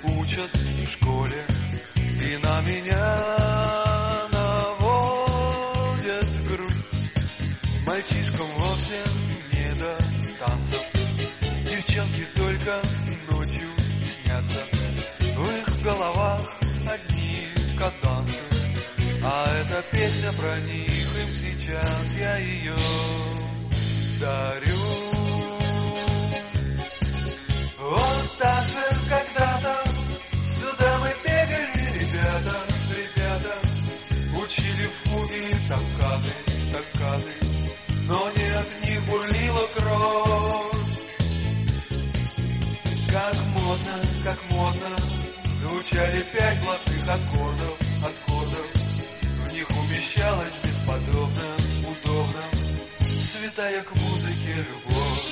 учат в школе, и на меня наводят грусть. Мальчишкам вовсе не до танцев, девчонки только ночью снятся. В их головах одни кадансы, а эта песня про них, им сейчас я ее дарю. Вот так же когда-то сюда мы бегали, ребята, учили фуги, токкаты, но не от них бурлила кровь. Как модно, звучали 5 блатных аккордов. В них умещалась бесподобно, удобно святая к музыке любовь.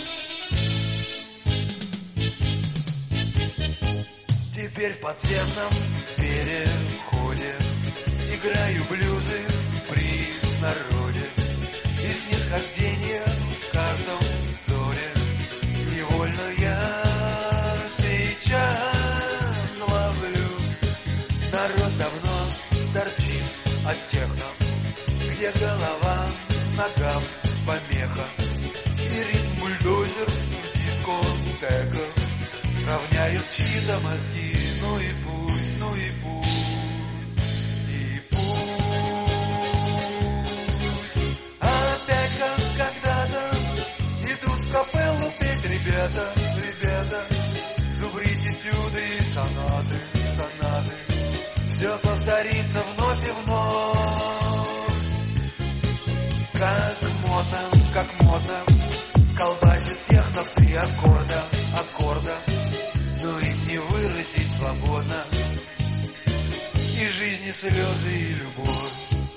Теперь в подземном переходе играю блюзы при народе, и снисхождение в каждом взоре. Невольно я сейчас ловлю. Народ давно торчит от техно, где голова ногам помеха, и ритм бульдозер в дискотеках равняют чьи-то мозги. Ну и пусть, и пусть. Опять как когда-то идут в капеллу петь ребята, зубрить этюды и сонаты. Все повторится вновь и вновь. Как модно, колбасит техно 3 аккорда, но их не выразить свободно. И жизни слезы, и любовь.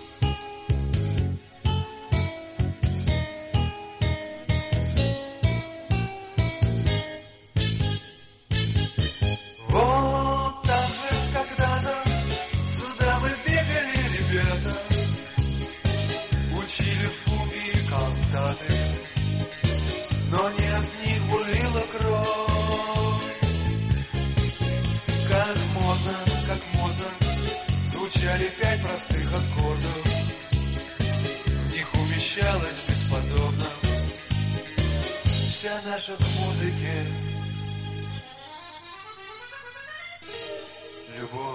Вот так же когда-то сюда мы бегали, ребята, учили фуги и кантаты, но не от них бурлила кровь. Как модно, звучали 5 простых аккордов. В них умещалась бесподобно вся наша к музыке любовь.